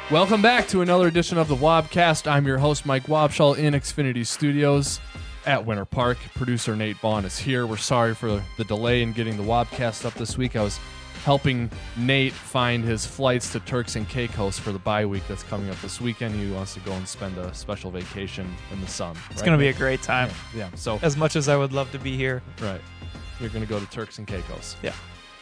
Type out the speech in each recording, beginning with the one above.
Welcome back to another edition of the Wobcast. I'm your host, Mike Wobschall, in Xfinity Studios at Winter Park. Producer Nate Vaughn is here. We're sorry for the delay in getting the Wobcast up this week. I was helping Nate find his flights to Turks and Caicos for the bye week that's coming up this weekend. He wants to go and spend a special vacation in the sun. It's going to be a great time. Yeah. So as much as I would love to be here. Right. You're going to go to Turks and Caicos. Yeah.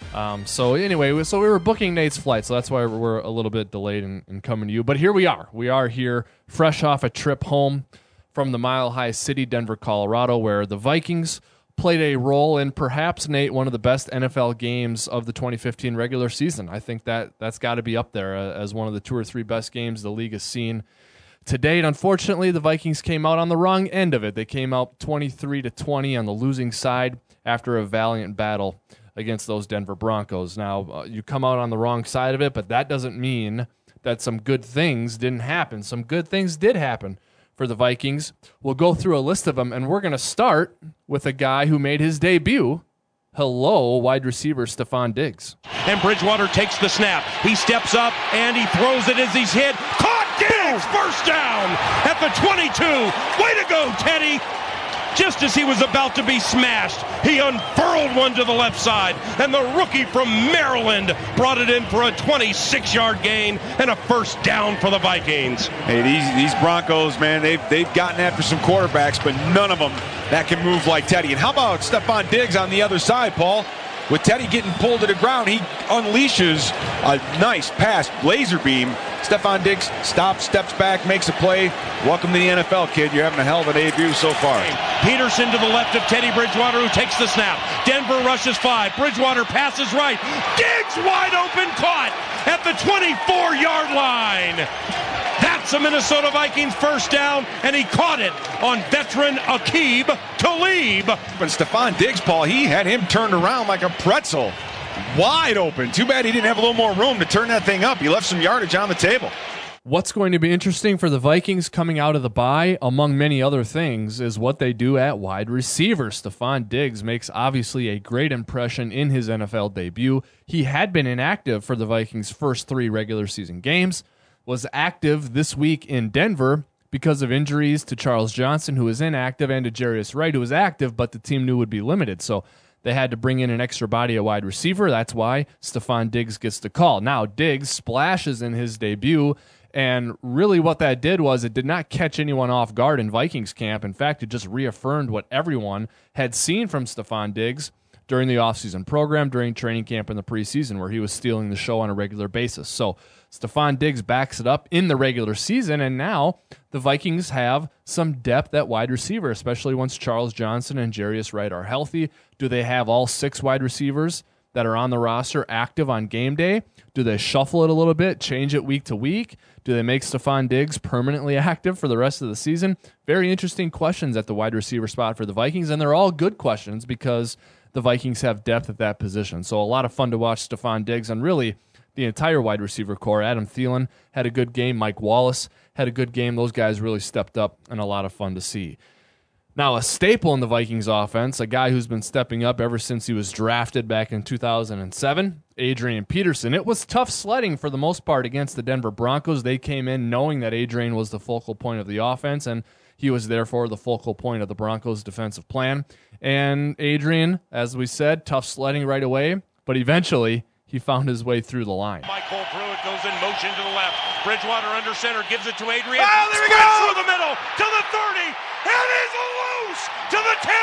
So anyway, we were booking Nate's flight, so that's why we're a little bit delayed in coming to you. But here we are. We are here fresh off a trip home from the Mile High City, Denver, Colorado, where the Vikings played a role in perhaps, Nate, one of the best NFL games of the 2015 regular season. I think that's got to be up there as one of the 2 or 3 best games the league has seen to date. Unfortunately, the Vikings came out on the wrong end of it. They came out 23-20 on the losing side after a valiant battle against those Denver Broncos. Now, you come out on the wrong side of it, but that doesn't mean that some good things didn't happen. Some good things did happen for the Vikings. We'll go through a list of them, and we're going to start with a guy who made his debut. Hello, wide receiver Stefon Diggs. And Bridgewater takes the snap. He steps up, and he throws it as he's hit. Caught Diggs! First down at the 22. Way to go, Teddy! Just as he was about to be smashed, he unfurled one to the left side, and the rookie from Maryland brought it in for a 26-yard gain and a first down for the Vikings. Hey, these Broncos, man, they've gotten after some quarterbacks, but none of them that can move like Teddy. And how about Stefon Diggs on the other side, Paul? With Teddy getting pulled to the ground, he unleashes a nice pass, laser beam. Stefon Diggs stops, steps back, makes a play. Welcome to the NFL, kid. You're having a hell of a debut so far. Peterson to the left of Teddy Bridgewater, who takes the snap. Denver rushes 5. Bridgewater passes right. Diggs wide open, caught at the 24-yard line. That's a Minnesota Vikings first down, and he caught it on veteran Aqib Talib. But Stefon Diggs, Paul, he had him turned around like a pretzel. Wide open. Too bad he didn't have a little more room to turn that thing up. He left some yardage on the table. What's going to be interesting for the Vikings coming out of the bye, among many other things, is what they do at wide receiver. Stefon Diggs makes obviously a great impression in his NFL debut. He had been inactive for the Vikings' first 3 regular season games, was active this week in Denver because of injuries to Charles Johnson, who was inactive, and to Jarius Wright, who was active, but the team knew would be limited. So they had to bring in an extra body at wide receiver. That's why Stefon Diggs gets the call. Now, Diggs splashes in his debut, and really what that did was it did not catch anyone off guard in Vikings camp. In fact, it just reaffirmed what everyone had seen from Stefon Diggs during the offseason program, during training camp in the preseason, where he was stealing the show on a regular basis. So Stefon Diggs backs it up in the regular season, and now the Vikings have some depth at wide receiver, especially once Charles Johnson and Jarius Wright are healthy. Do they have all 6 wide receivers that are on the roster active on game day? Do they shuffle it a little bit, change it week to week? Do they make Stefon Diggs permanently active for the rest of the season? Very interesting questions at the wide receiver spot for the Vikings, and they're all good questions because the Vikings have depth at that position. So a lot of fun to watch Stefon Diggs, and really the entire wide receiver core. Adam Thielen had a good game. Mike Wallace had a good game. Those guys really stepped up, and a lot of fun to see. Now, a staple in the Vikings offense, a guy who's been stepping up ever since he was drafted back in 2007, Adrian Peterson. It was tough sledding for the most part against the Denver Broncos. They came in knowing that Adrian was the focal point of the offense, and he was therefore the focal point of the Broncos' defensive plan. And Adrian, as we said, tough sledding right away, but eventually he found his way through the line. Michael Pruitt goes in motion to the left. Bridgewater under center, gives it to Adrian. Oh, there we go! Through the middle, to the 30, and is loose to the 10,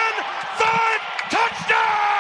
5, touchdown!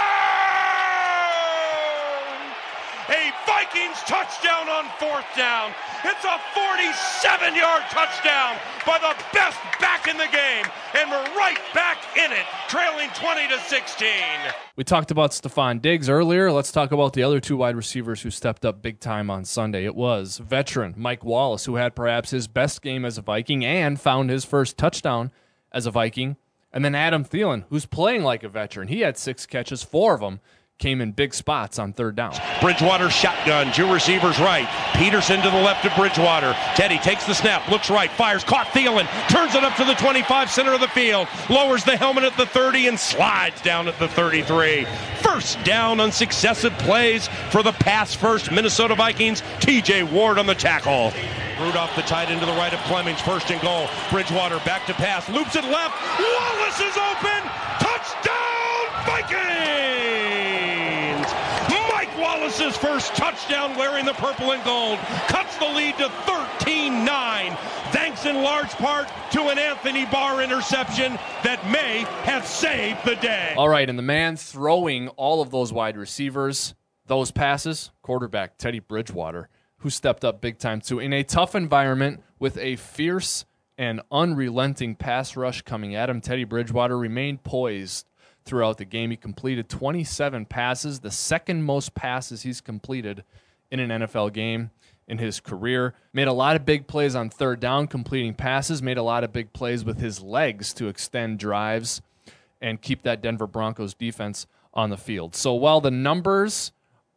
A Vikings touchdown on 4th down. It's a 47-yard touchdown by the best back in the game, and we're right back in it, trailing 20-16. We talked about Stefon Diggs earlier. Let's talk about the other 2 wide receivers who stepped up big time on Sunday. It was veteran Mike Wallace, who had perhaps his best game as a Viking and found his first touchdown as a Viking. And then Adam Thielen, who's playing like a veteran. He had 6 catches, 4 of them came in big spots on 3rd down. Bridgewater shotgun, 2 receivers right. Peterson to the left of Bridgewater. Teddy takes the snap, looks right, fires, caught Thielen, turns it up to the 25, center of the field, lowers the helmet at the 30 and slides down at the 33. First down on successive plays for the pass first Minnesota Vikings. TJ Ward on the tackle. Rudolph the tight into the right of Clemmings. First and goal. Bridgewater back to pass. Loops it left. Wallace is open. Touchdown, Vikings! Mike Wallace's first touchdown wearing the purple and gold. Cuts the lead to 13-9. Thanks in large part to an Anthony Barr interception that may have saved the day. All right, and the man throwing all of those wide receivers, those passes, quarterback Teddy Bridgewater, who stepped up big time too. In a tough environment with a fierce and unrelenting pass rush coming at him, Teddy Bridgewater remained poised throughout the game. He completed 27 passes, the second most passes he's completed in an NFL game in his career. Made a lot of big plays on third down, completing passes, made a lot of big plays with his legs to extend drives and keep that Denver Broncos defense on the field. So while the numbers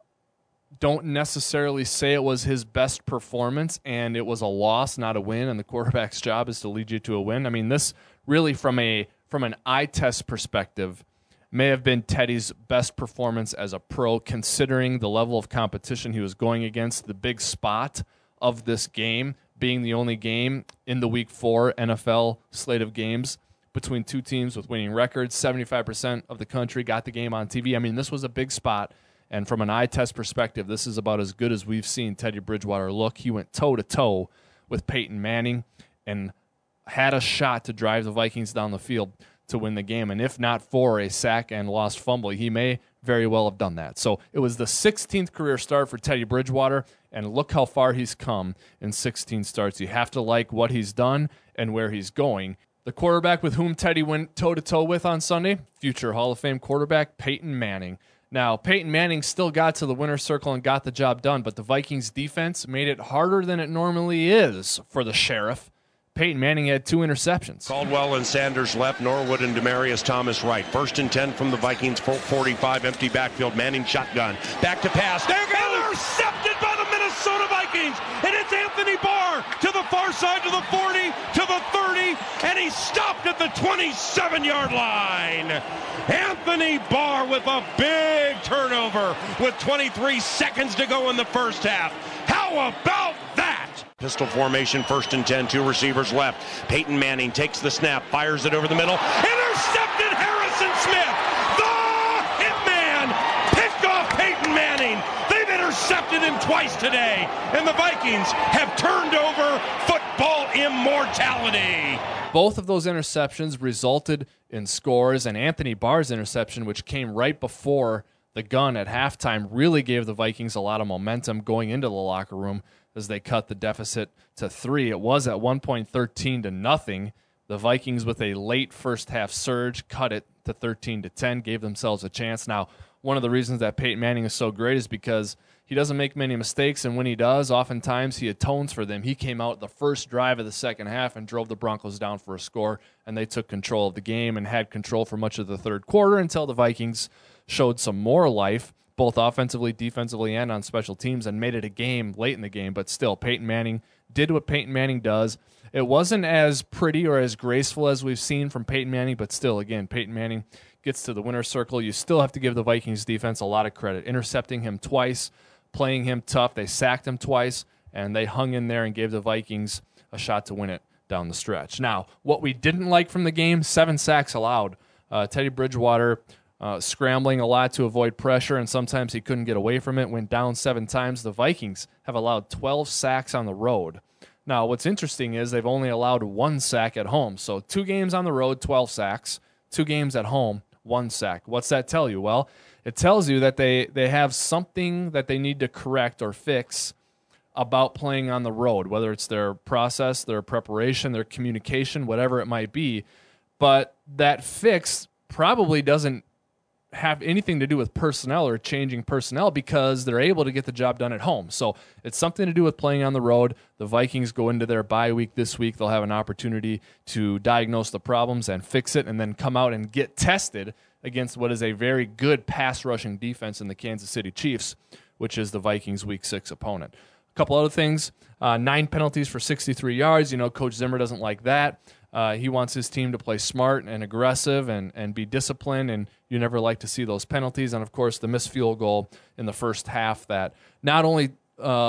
don't necessarily say it was his best performance and it was a loss, not a win, and the quarterback's job is to lead you to a win, I mean, this really from an eye test perspective may have been Teddy's best performance as a pro, considering the level of competition he was going against, the big spot of this game being the only game in the Week 4 NFL slate of games between two teams with winning records. 75% of the country got the game on TV. I mean, this was a big spot, and from an eye test perspective, this is about as good as we've seen Teddy Bridgewater look. He went toe-to-toe with Peyton Manning and had a shot to drive the Vikings down the field to win the game. And if not for a sack and lost fumble, he may very well have done that. So it was the 16th career start for Teddy Bridgewater, and look how far he's come in 16 starts. You have to like what he's done and where he's going. The quarterback with whom Teddy went toe-to-toe with on Sunday, future Hall of Fame quarterback Peyton Manning. Now, Peyton Manning still got to the winner's circle and got the job done, but the Vikings defense made it harder than it normally is for the Sheriff. Peyton Manning had 2 interceptions. Caldwell and Sanders left, Norwood and Demaryius Thomas right. First and 10 from the Vikings, 45, empty backfield. Manning shotgun. Back to pass. Intercepted by the Minnesota Vikings. And it's Anthony Barr to the far side, to the 40, to the 30, and he stopped at the 27-yard line. Anthony Barr with a big turnover with 23 seconds to go in the first half. How about that? Pistol formation, first and 10, 2 receivers left. Peyton Manning takes the snap, fires it over the middle. Intercepted Harrison Smith. The hitman picked off Peyton Manning. They've intercepted him twice today, and the Vikings have turned over football immortality. Both of those interceptions resulted in scores, and Anthony Barr's interception, which came right before the gun at halftime, really gave the Vikings a lot of momentum going into the locker room as they cut the deficit to 3. It was at one point 13-0. The Vikings, with a late first half surge, cut it to 13-10, gave themselves a chance. Now, one of the reasons that Peyton Manning is so great is because he doesn't make many mistakes, and when he does, oftentimes he atones for them. He came out the first drive of the second half and drove the Broncos down for a score, and they took control of the game and had control for much of the third quarter until the Vikings showed some more life, both offensively, defensively, and on special teams, and made it a game late in the game. But still, Peyton Manning did what Peyton Manning does. It wasn't as pretty or as graceful as we've seen from Peyton Manning, but still, again, Peyton Manning gets to the winner's circle. You still have to give the Vikings defense a lot of credit. Intercepting him twice, playing him tough. They sacked him twice, and they hung in there and gave the Vikings a shot to win it down the stretch. Now, what we didn't like from the game, 7 sacks allowed. Teddy Bridgewater scrambling a lot to avoid pressure, and sometimes he couldn't get away from it, went down 7 times. The Vikings have allowed 12 sacks on the road. Now, what's interesting is they've only allowed 1 sack at home. So 2 games on the road, 12 sacks. 2 games at home, 1 sack. What's that tell you? Well, it tells you that they have something that they need to correct or fix about playing on the road, whether it's their process, their preparation, their communication, whatever it might be. But that fix probably doesn't have anything to do with personnel or changing personnel, because they're able to get the job done at home. So it's something to do with playing on the road. The Vikings go into their bye week this week. They'll have an opportunity to diagnose the problems and fix it, and then come out and get tested against what is a very good pass rushing defense in the Kansas City Chiefs, which is the Vikings' Week 6 opponent. A couple other things, 9 penalties for 63 yards. You know, Coach Zimmer doesn't like that. He wants his team to play smart and aggressive and be disciplined, and you never like to see those penalties. And, of course, the missed field goal in the first half that not only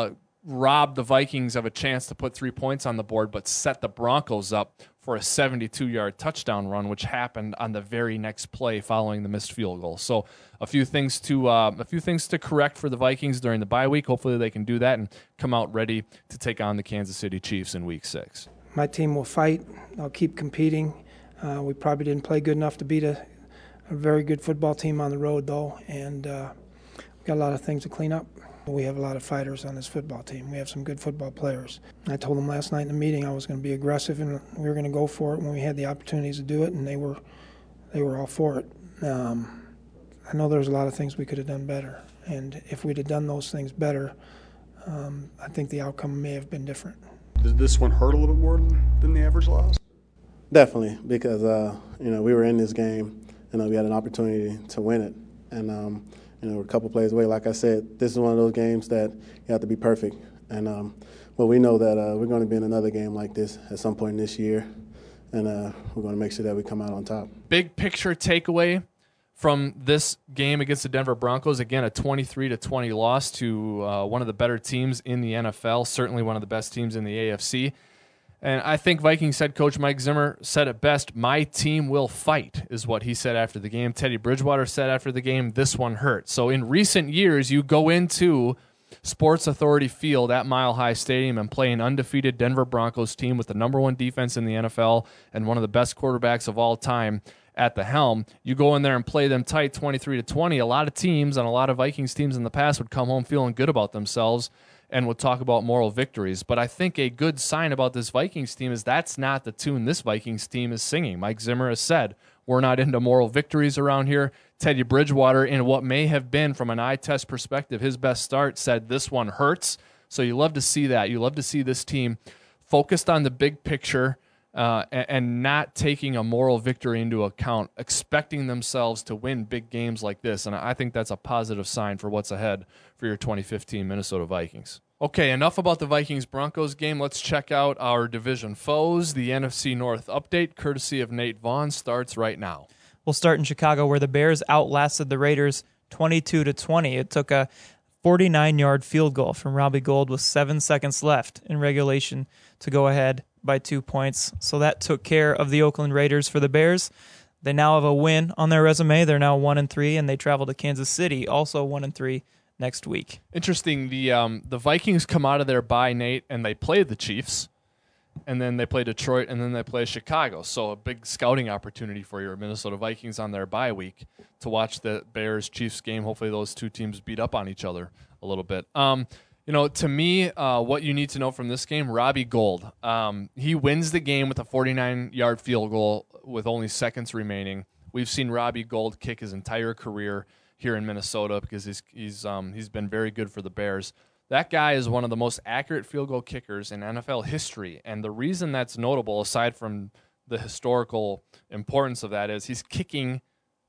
rob the Vikings of a chance to put 3 points on the board, but set the Broncos up for a 72-yard touchdown run, which happened on the very next play following the missed field goal. So a few things to correct for the Vikings during the bye week. Hopefully they can do that and come out ready to take on the Kansas City Chiefs in Week 6. My team will fight. I'll keep competing. We probably didn't play good enough to beat a very good football team on the road, though, and we've got a lot of things to clean up. We have a lot of fighters on this football team. We have some good football players. I told them last night in the meeting I was going to be aggressive and we were going to go for it when we had the opportunities to do it, and they were all for it. I know there's a lot of things we could have done better, and if we'd have done those things better, I think the outcome may have been different. Did this one hurt a little bit more than the average loss? Definitely, because we were in this game and we had an opportunity to win it, and we're a couple plays away. Like I said, this is one of those games that you have to be perfect, and we know that we're going to be in another game like this at some point this year, and we're going to make sure that we come out on top. Big picture takeaway from this game against the Denver Broncos, again, a 23-20 loss to one of the better teams in the NFL, certainly one of the best teams in the AFC. And I think Vikings head coach Mike Zimmer said it best, my team will fight, is what he said after the game. Teddy Bridgewater said after the game, this one hurt. So in recent years, you go into Sports Authority Field at Mile High Stadium and play an undefeated Denver Broncos team with the number one defense in the NFL and one of the best quarterbacks of all time at the helm. You go in there and play them tight 23-20. A lot of teams and a lot of Vikings teams in the past would come home feeling good about themselves and would talk about moral victories. But I think a good sign about this Vikings team is that's not the tune this Vikings team is singing. Mike Zimmer has said, we're not into moral victories around here. Teddy Bridgewater, in what may have been, from an eye test perspective, his best start, said this one hurts. So you love to see that. You love to see this team focused on the big picture and not taking a moral victory into account, expecting themselves to win big games like this. And I think that's a positive sign for what's ahead for your 2015 Minnesota Vikings. Okay, enough about the Vikings-Broncos game. Let's check out our division foes. The NFC North update, courtesy of Nate Vaughn, starts right now. We'll start in Chicago, where the Bears outlasted the Raiders 22-20. It took a 49-yard field goal from Robbie Gould with 7 seconds left in regulation to go ahead by 2 points. So that took care of the Oakland Raiders for the Bears. They now have a win on their resume. They're now 1-3, and they travel to Kansas City, also 1-3 next week. Interesting. The Vikings come out of their bye, Nate, and they play the Chiefs, and then they play Detroit, and then they play Chicago. So a big scouting opportunity for your Minnesota Vikings on their bye week to watch the Bears-Chiefs game. Hopefully those two teams beat up on each other a little bit. To me, what you need to know from this game, Robbie Gould. He wins the game with a 49-yard field goal with only seconds remaining. We've seen Robbie Gould kick his entire career here in Minnesota because he's been very good for the Bears. That guy is one of the most accurate field goal kickers in NFL history, and the reason that's notable, aside from the historical importance of that, is he's kicking,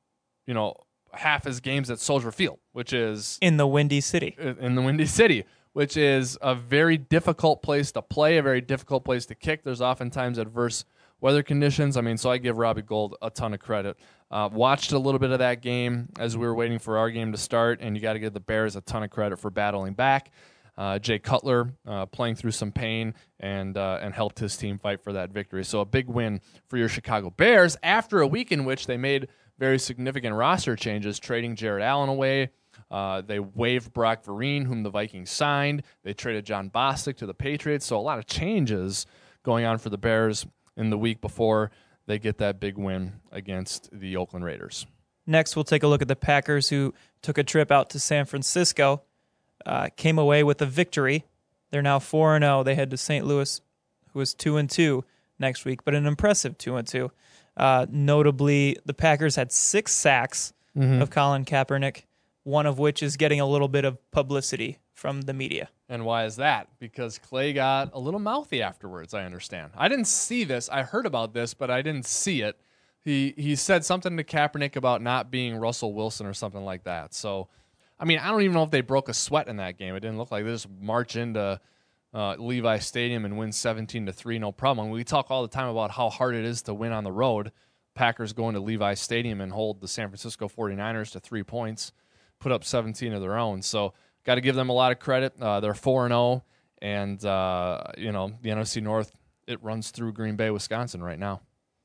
half his games at Soldier Field, which is in the Windy City. Which is a very difficult place to play, a very difficult place to kick. There's oftentimes adverse weather conditions. So I give Robbie Gould a ton of credit. Watched a little bit of that game as we were waiting for our game to start, and you got to give the Bears a ton of credit for battling back. Jay Cutler playing through some pain and helped his team fight for that victory. So a big win for your Chicago Bears after a week in which they made very significant roster changes, trading Jared Allen away. They waived Brock Vereen, whom the Vikings signed. They traded John Bostic to the Patriots. So a lot of changes going on for the Bears in the week before they get that big win against the Oakland Raiders. Next, we'll take a look at the Packers, who took a trip out to San Francisco, came away with a victory. They're now 4-0. They head to St. Louis, who is 2-2 next week, but an impressive 2-2. Notably, the Packers had 6 sacks of Colin Kaepernick, one of which is getting a little bit of publicity from the media. And why is that? Because Clay got a little mouthy afterwards, I understand. I didn't see this. I heard about this, but I didn't see it. He said something to Kaepernick about not being Russell Wilson or something like that. So, I don't even know if they broke a sweat in that game. It didn't look like they just march into Levi Stadium and win 17-3, no problem. We talk all the time about how hard it is to win on the road. Packers going to Levi Stadium and hold the San Francisco 49ers to 3 points, put up 17 of their own. So got to give them a lot of credit. They're 4-0, And, the NFC North, it runs through Green Bay, Wisconsin right now.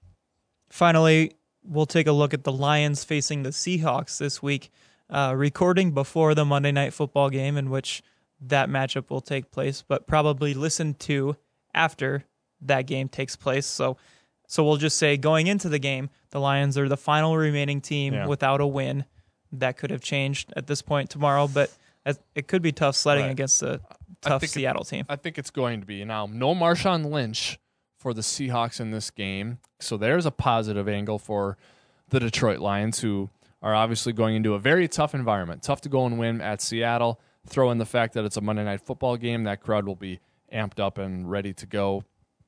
Finally, we'll take a look at the Lions facing the Seahawks this week, recording before the Monday Night Football game in which that matchup will take place, but probably listened to after that game takes place. So we'll just say going into the game, the Lions are the final remaining team without a win. That could have changed at this point tomorrow, but it could be tough sledding against a tough Seattle team. I think it's going to be. Now, no Marshawn Lynch for the Seahawks in this game, so there's a positive angle for the Detroit Lions, who are obviously going into a very tough environment. Tough to go and win at Seattle. Throw in the fact that it's a Monday Night Football game. That crowd will be amped up and ready to go.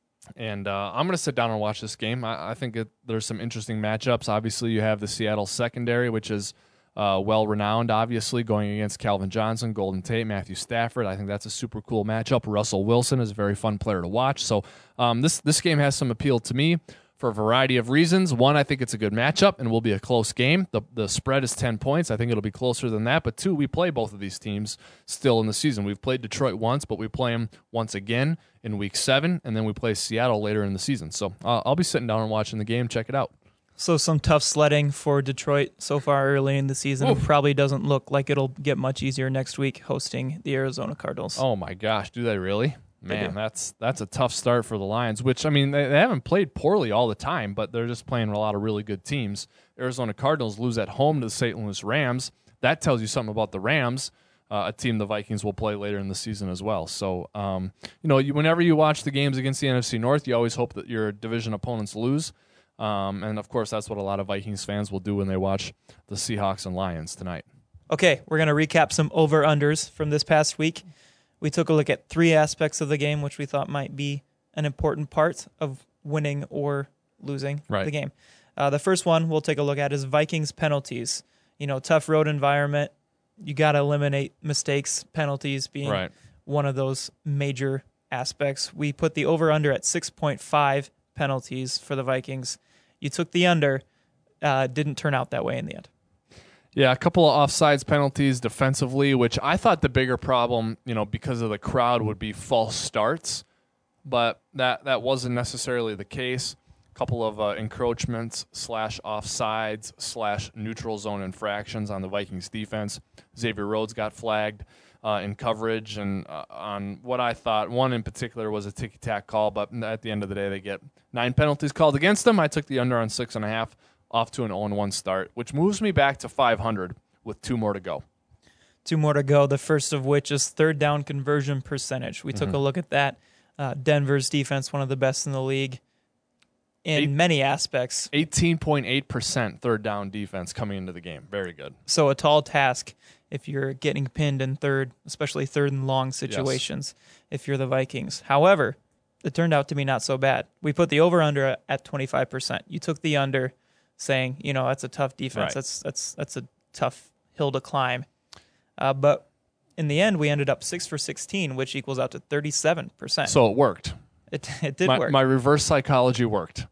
And I'm going to sit down and watch this game. I think there's some interesting matchups. Obviously, you have the Seattle secondary, which is well-renowned, obviously, going against Calvin Johnson, Golden Tate, Matthew Stafford. I think that's a super cool matchup. Russell Wilson is a very fun player to watch. So this game has some appeal to me for a variety of reasons. One, I think it's a good matchup and will be a close game. The spread is 10 points. I think it'll be closer than that. But two, we play both of these teams still in the season. We've played Detroit once, but we play them once again in Week 7, and then we play Seattle later in the season. So I'll be sitting down and watching the game. Check it out. So some tough sledding for Detroit so far early in the season. It probably doesn't look like it'll get much easier next week hosting the Arizona Cardinals. Oh, my gosh. Do they really? Man, that's a tough start for the Lions, which, I mean, they haven't played poorly all the time, but they're just playing a lot of really good teams. Arizona Cardinals lose at home to the St. Louis Rams. That tells you something about the Rams, a team the Vikings will play later in the season as well. So, whenever you watch the games against the NFC North, you always hope that your division opponents lose. And, of course, that's what a lot of Vikings fans will do when they watch the Seahawks and Lions tonight. Okay, we're going to recap some over-unders from this past week. We took a look at 3 aspects of the game, which we thought might be an important part of winning or losing the game. The first one we'll take a look at is Vikings penalties. Tough road environment. You got to eliminate mistakes, penalties being one of those major aspects. We put the over-under at 6.5 penalties for the Vikings. You took the under. Didn't turn out that way in the end. Yeah, a couple of offsides penalties defensively, which I thought the bigger problem, because of the crowd, would be false starts, but that wasn't necessarily the case. A couple of encroachments / offsides / neutral zone infractions on the Vikings defense. Xavier Rhodes got flagged in coverage, and on what I thought, one in particular was a ticky-tack call, but at the end of the day, they get 9 penalties called against them. I took the under on 6.5. Off to an 0-1 start, which moves me back to 500 with 2 more to go. 2 more to go, the first of which is third down conversion percentage. We took a look at that. Denver's defense, one of the best in the league in many aspects. 18.8% third down defense coming into the game. Very good. So a tall task if you're getting pinned in third, especially third and long situations, if you're the Vikings. However, it turned out to be not so bad. We put the over-under at 25%. You took the under, saying, that's a tough defense. That's a tough hill to climb. But in the end, we ended up 6 for 16, which equals out to 37%. So it worked. It did work. My reverse psychology worked.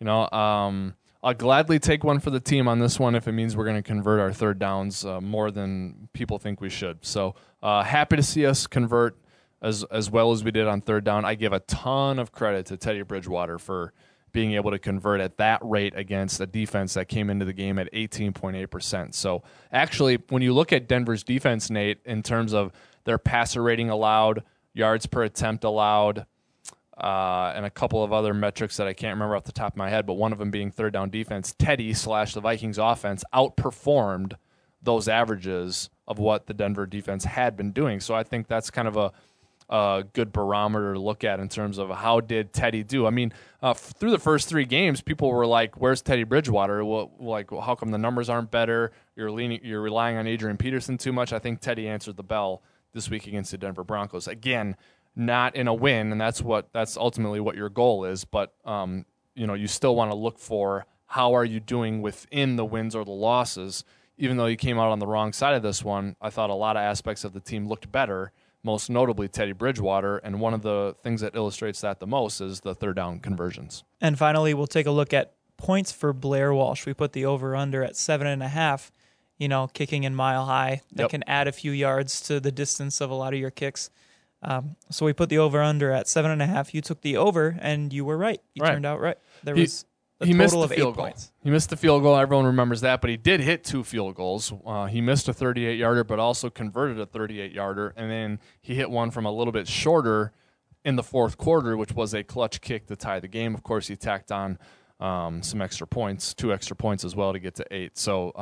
I'll gladly take one for the team on this one if it means we're going to convert our third downs more than people think we should. So happy to see us convert as well as we did on third down. I give a ton of credit to Teddy Bridgewater for being able to convert at that rate against a defense that came into the game at 18.8%. So actually, when you look at Denver's defense, Nate, in terms of their passer rating allowed, yards per attempt allowed, and a couple of other metrics that I can't remember off the top of my head, but one of them being third down defense, Teddy / the Vikings offense outperformed those averages of what the Denver defense had been doing. So I think that's kind of a good barometer to look at in terms of how did Teddy do. I mean, through the first 3 games, people were like, "Where's Teddy Bridgewater? How come the numbers aren't better? You're relying on Adrian Peterson too much." I think Teddy answered the bell this week against the Denver Broncos. Again, not in a win, and that's ultimately what your goal is. But you still want to look for how are you doing within the wins or the losses. Even though you came out on the wrong side of this one, I thought a lot of aspects of the team looked better. Most notably Teddy Bridgewater, and one of the things that illustrates that the most is the third down conversions. And finally, we'll take a look at points for Blair Walsh. We put the over-under at 7.5, kicking in Mile High. That can add a few yards to the distance of a lot of your kicks. So we put the over-under at 7.5. You took the over, and you were right. You turned out right. There was a total of 8 points. He missed the field goal. Everyone remembers that, but he did hit 2 field goals. He missed a 38-yarder, but also converted a 38-yarder, and then he hit one from a little bit shorter in the fourth quarter, which was a clutch kick to tie the game. Of course, he tacked on some extra points, 2 extra points as well to get to 8. So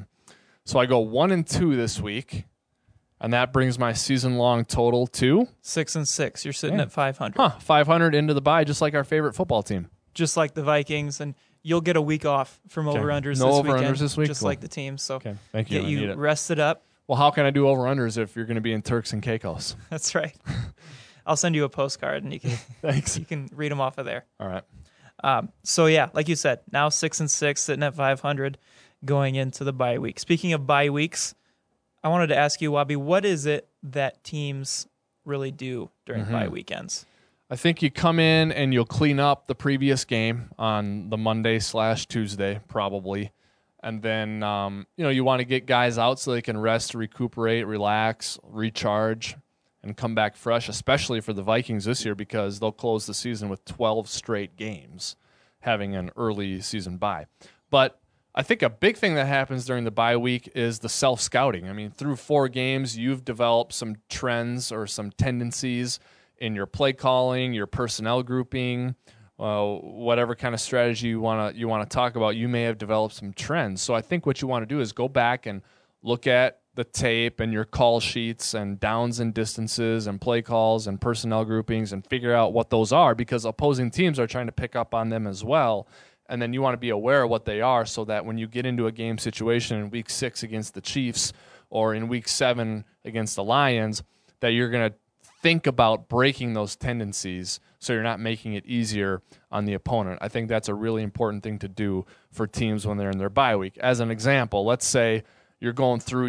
I go 1-2 this week, and that brings my season-long total to 6-6. You're sitting at 500. 500 into the bye, just like our favorite football team. Just like the Vikings, and you'll get a week off from over-unders no this over-unders weekend, this week? just Cool. like the team. So Thank you. get I need you it. rested up. Well, how can I do over-unders if you're going to be in Turks and Caicos? That's right. I'll send you a postcard, and you can Thanks. you can read them off of there. All right. So yeah, like you said, now 6-6, sitting at 500, going into the bye week. Speaking of bye weeks, I wanted to ask you, Wabi, what is it that teams really do during bye weekends? I think you come in and you'll clean up the previous game on the Monday/Tuesday, probably. And then, you want to get guys out so they can rest, recuperate, relax, recharge, and come back fresh, especially for the Vikings this year because they'll close the season with 12 straight games, having an early season bye. But I think a big thing that happens during the bye week is the self-scouting. I mean, through 4 games, you've developed some trends or some tendencies in your play calling, your personnel grouping, whatever kind of strategy you want to talk about. You may have developed some trends. So I think what you want to do is go back and look at the tape and your call sheets and downs and distances and play calls and personnel groupings and figure out what those are because opposing teams are trying to pick up on them as well. And then you want to be aware of what they are so that when you get into a game situation in week 6 against the Chiefs or in week 7 against the Lions, that you're going to think about breaking those tendencies so you're not making it easier on the opponent. I think that's a really important thing to do for teams when they're in their bye week. As an example, let's say you're going through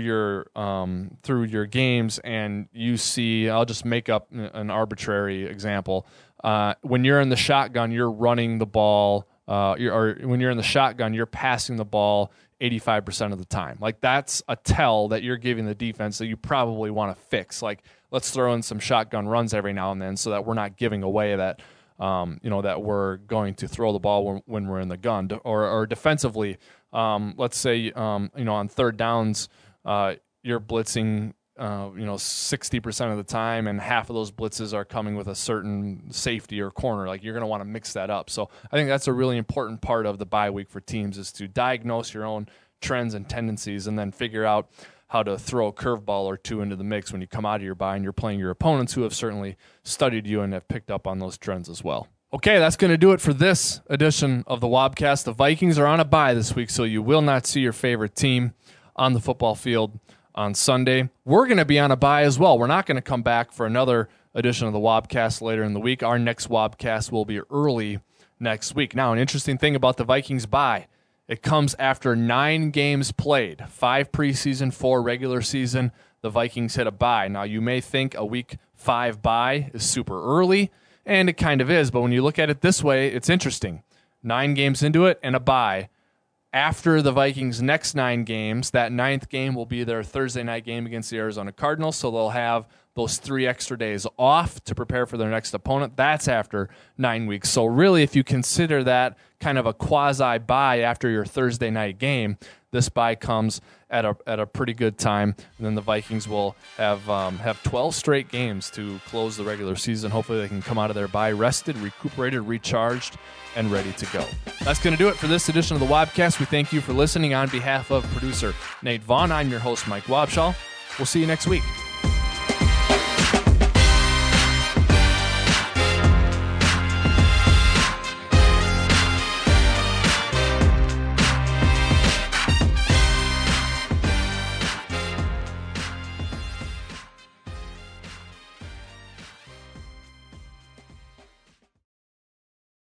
your games and you see, I'll just make up an arbitrary example. When you're in the shotgun, you're running the ball, or when you're in the shotgun, you're passing the ball 85% of the time. Like that's a tell that you're giving the defense that you probably want to fix. Like let's throw in some shotgun runs every now and then so that we're not giving away that, that we're going to throw the ball when we're in the gun. Or defensively, let's say, on third downs, you're blitzing, 60% of the time, and half of those blitzes are coming with a certain safety or corner. Like you're going to want to mix that up. So I think that's a really important part of the bye week for teams is to diagnose your own trends and tendencies and then figure out how to throw a curveball or two into the mix when you come out of your bye and you're playing your opponents who have certainly studied you and have picked up on those trends as well. Okay, that's going to do it for this edition of the Wobcast. The Vikings are on a bye this week, so you will not see your favorite team on the football field on Sunday. We're going to be on a bye as well. We're not going to come back for another edition of the Wobcast later in the week. Our next Wobcast will be early next week. Now, an interesting thing about the Vikings bye, it comes after 9 games played, 5 preseason, 4 regular season. The Vikings hit a bye. Now, you may think a week 5 bye is super early, and it kind of is, but when you look at it this way, it's interesting. 9 games into it and a bye. After the Vikings' next 9 games, that 9th game will be their Thursday night game against the Arizona Cardinals, so they'll have those 3 extra days off to prepare for their next opponent. That's after 9 weeks. So really, if you consider that kind of a quasi-bye after your Thursday night game, this bye comes at a pretty good time. And then the Vikings will have 12 straight games to close the regular season. Hopefully they can come out of their bye rested, recuperated, recharged, and ready to go. That's going to do it for this edition of the Wobcast. We thank you for listening. On behalf of producer Nate Vaughn, I'm your host, Mike Wobschall. We'll see you next week.